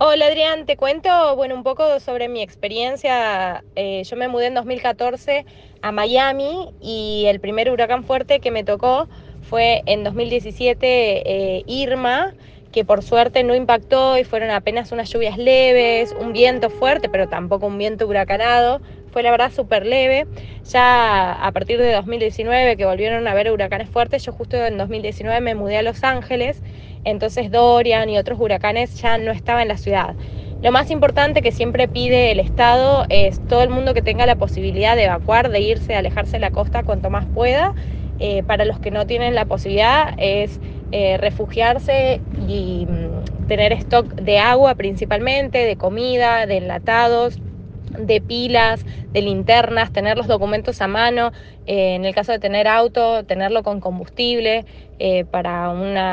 Hola Adrián, te cuento, bueno, un poco sobre mi experiencia. Yo me mudé en 2014 a Miami y el primer huracán fuerte que me tocó fue en 2017, Irma, que por suerte no impactó y fueron apenas unas lluvias leves, un viento fuerte, pero tampoco un viento huracanado. Fue la verdad súper leve. Ya a partir de 2019, que volvieron a haber huracanes fuertes, yo justo en 2019 me mudé a Los Ángeles, entonces Dorian y otros huracanes ya no estaban en la ciudad. Lo más importante que siempre pide el Estado es todo el mundo que tenga la posibilidad de evacuar, de irse, de alejarse de la costa cuanto más pueda. Para los que no tienen la posibilidad es refugiarse y tener stock de agua principalmente, de comida, de enlatados, de pilas, de linternas, tener los documentos a mano, en el caso de tener auto, tenerlo con combustible, para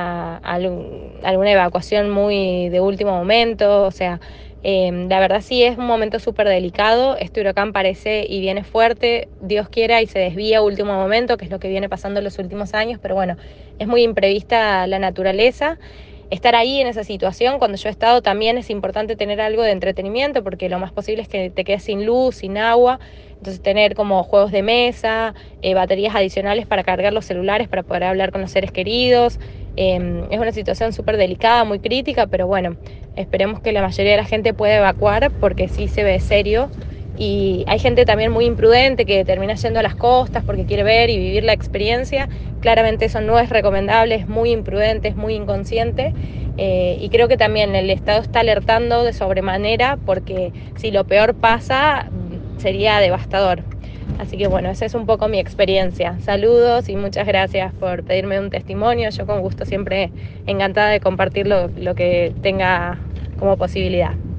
alguna evacuación muy de último momento. O sea, la verdad sí es un momento súper delicado. Este huracán parece y viene fuerte, Dios quiera, y se desvía a último momento, que es lo que viene pasando en los últimos años, pero bueno, es muy imprevista la naturaleza. Estar ahí en esa situación, cuando yo he estado, también es importante tener algo de entretenimiento, porque lo más posible es que te quedes sin luz, sin agua. Entonces tener como juegos de mesa, baterías adicionales para cargar los celulares para poder hablar con los seres queridos. Es una situación súper delicada, muy crítica, pero bueno, esperemos que la mayoría de la gente pueda evacuar, porque sí se ve serio. Y hay gente también muy imprudente que termina yendo a las costas porque quiere ver y vivir la experiencia. Claramente eso no es recomendable, es muy imprudente, es muy inconsciente. Y creo que también el Estado está alertando de sobremanera, porque si lo peor pasa sería devastador. Así que bueno, esa es un poco mi experiencia. Saludos y muchas gracias por pedirme un testimonio. Yo con gusto siempre encantada de compartir lo que tenga como posibilidad.